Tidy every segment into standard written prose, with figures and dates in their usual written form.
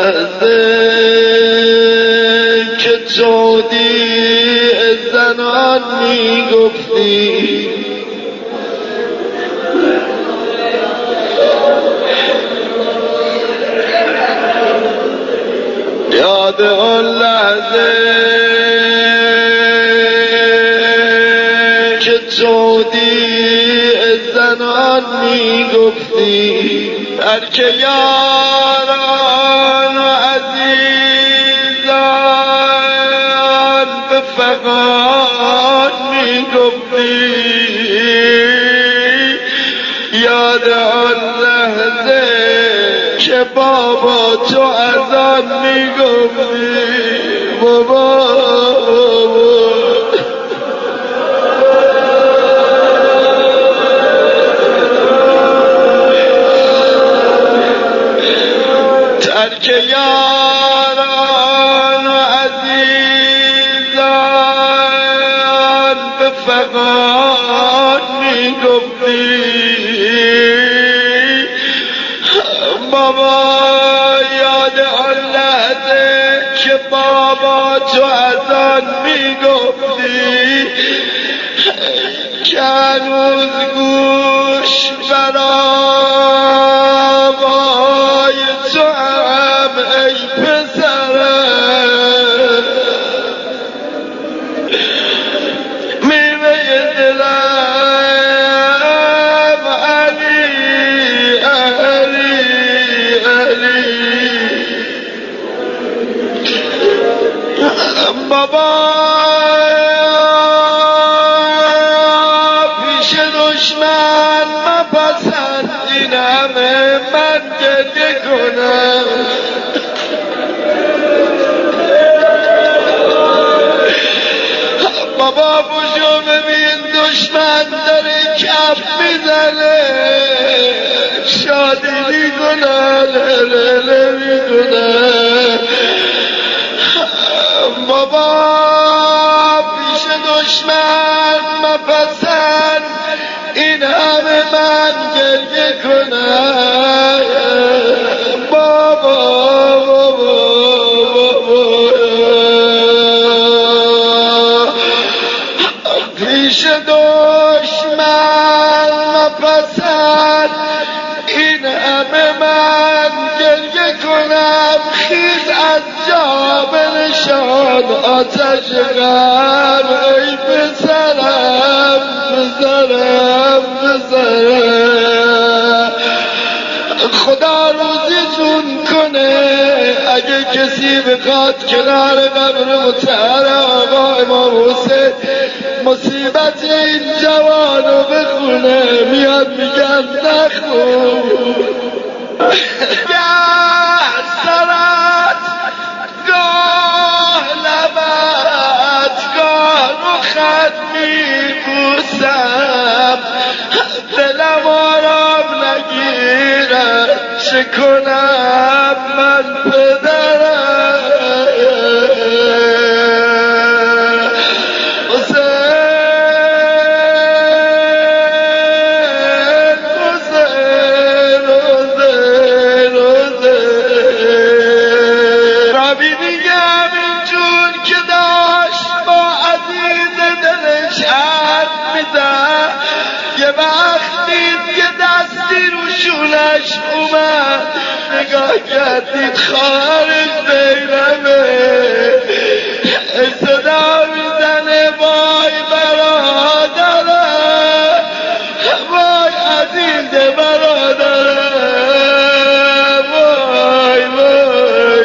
لحظه که جودی زنان میگفتی یاد آن لحظه که جودی زنان میگفتی هر که یاران و عزیزان به فغان میگفتی یاد آن لحظه که بابا تو از آن میگفتی بابا ترک یاران و عزیزان به فغان میگفتی بابا یاد آن لحظه که بابا تو از آن میگفتی که هنوز گوش برای تو هم ای پسرم میوه دلم علی علی علی بابا پیش دشمن مپسند این همه من گریه کنم بابا بوشو ببین دشمن داره کف میزنه شادی میکنه لله میکنه بابا پیش دشمن مپسند این همه من گریه کنم بابا بابا بابا پیش دشمن مپسند این همه من گریه کنم خیز از جا بنشان آتش غم ای پسرم پسرم پسرم خدا روزیتون کنه اگه کسی بخواد کنار قبر مطهر آقا امام حسین مصیبت این جوانو بخونه میاد میگم نخون گاه سرت گاه لبت گاه رخت میبوسم دلم آرام نگیرد چه کنم من پدرم یه وقتی که دستی رو شونش اومد نگاه کردید خواهرش زینبه صدا میزنه وای برادرم وای عزیز برادرم وای وای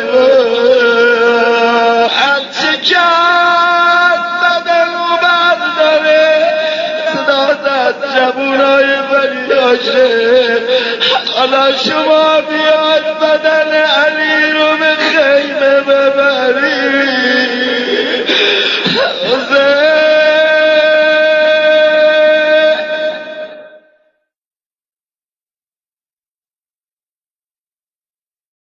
وای هرچه کرد بدن رو برداره صدا زد جوونای بنی هاشم حالا شما بیاد بدن علی رو به خیمه ببرید